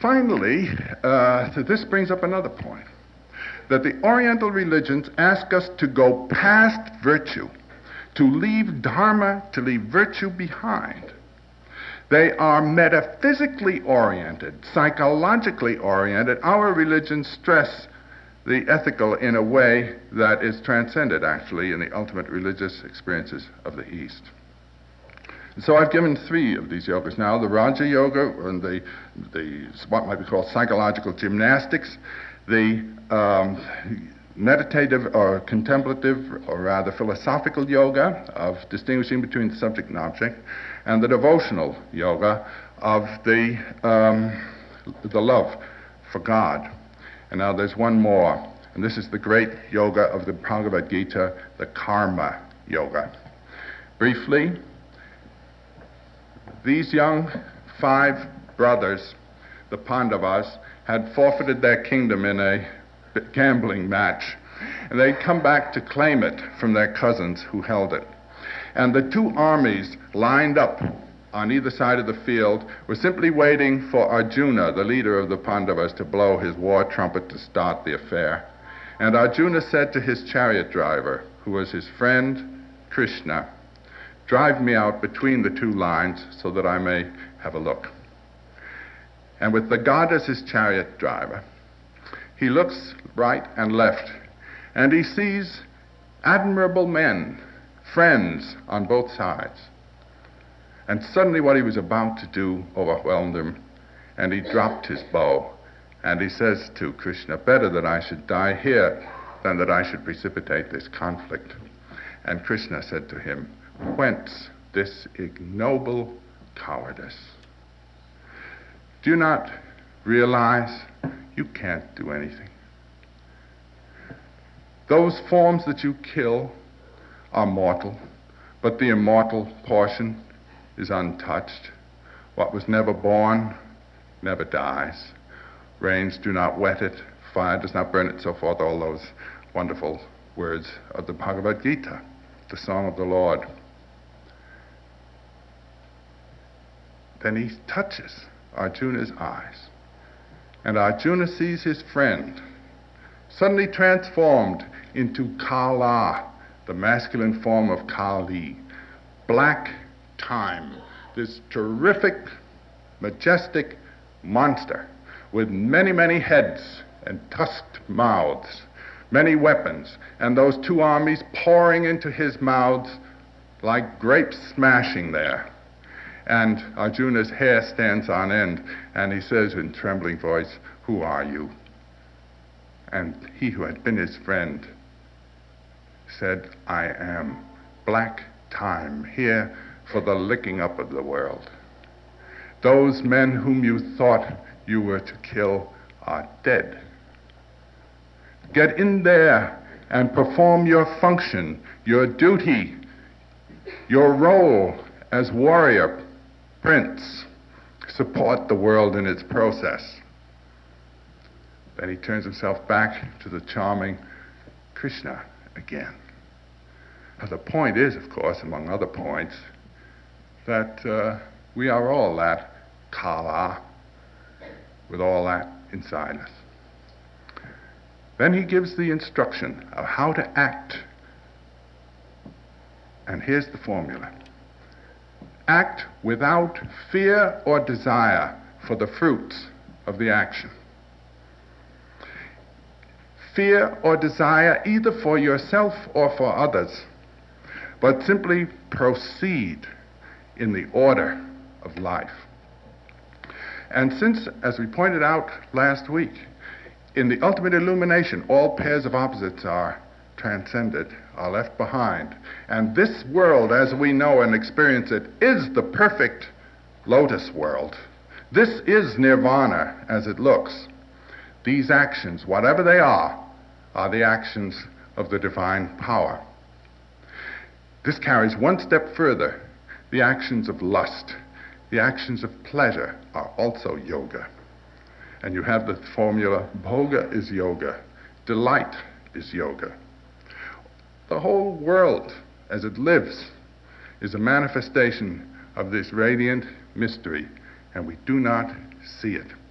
Finally, this brings up another point, that the Oriental religions ask us to go past virtue, to leave dharma, to leave virtue behind. They are metaphysically oriented, psychologically oriented. Our religions stress the ethical in a way that is transcended, actually, in the ultimate religious experiences of the East. So I've given three of these yogas now: the Raja Yoga, and the what might be called psychological gymnastics, the meditative or contemplative, or rather philosophical yoga of distinguishing between the subject and object, and the devotional yoga of the love for God. And now there's one more, and this is the great yoga of the Bhagavad Gita, the Karma Yoga. Briefly, these young 5 brothers, the Pandavas, had forfeited their kingdom in a gambling match, and they'd come back to claim it from their cousins who held it. And the 2 armies lined up on either side of the field were simply waiting for Arjuna, the leader of the Pandavas, to blow his war trumpet to start the affair. And Arjuna said to his chariot driver, who was his friend Krishna, "Drive me out between the 2 lines so that I may have a look." And with the god as his chariot driver, he looks right and left, and he sees admirable men, friends on both sides. And suddenly what he was about to do overwhelmed him, and he dropped his bow, and he says to Krishna, "Better that I should die here than that I should precipitate this conflict." And Krishna said to him, "Whence this ignoble cowardice? Do you not realize you can't do anything? Those forms that you kill are mortal, but the immortal portion is untouched. What was never born never dies. Rains do not wet it, fire does not burn it," so forth, all those wonderful words of the Bhagavad Gita, the song of the Lord. Then he touches Arjuna's eyes, and Arjuna sees his friend suddenly transformed into Kala, the masculine form of Kali, black time, this terrific, majestic monster with many, many heads and tusked mouths, many weapons, and those 2 armies pouring into his mouths like grapes smashing there. And Arjuna's hair stands on end, and he says in trembling voice, "Who are you?" And he who had been his friend said, "I am black time, here for the licking up of the world. Those men whom you thought you were to kill are dead. Get in there and perform your function, your duty, your role as warrior, prince. Support the world in its process." Then he turns himself back to the charming Krishna again. Now, the point is, of course, among other points, that we are all that Kala, with all that inside us. Then he gives the instruction of how to act. And here's the formula: act without fear or desire for the fruits of the action. Fear or desire either for yourself or for others, but simply proceed in the order of life. And since, as we pointed out last week, in the ultimate illumination, all pairs of opposites are transcended, are left behind. And this world, as we know and experience it, is the perfect lotus world. This is nirvana as it looks. These actions, whatever they are the actions of the divine power. This carries one step further. The actions of lust, the actions of pleasure are also yoga. And you have the formula, bhoga is yoga, delight is yoga. The whole world, as it lives, is a manifestation of this radiant mystery, and we do not see it.